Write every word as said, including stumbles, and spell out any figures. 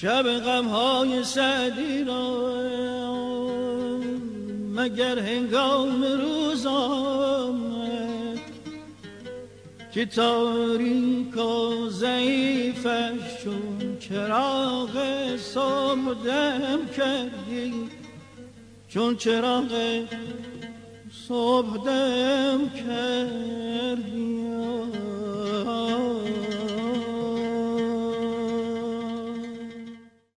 شب غمهای سعدی را مگر هنگام روز آمد که تاریک و ضعیفش چون چراغ صبح دم کردی، چون چراغ صبح دم کردی.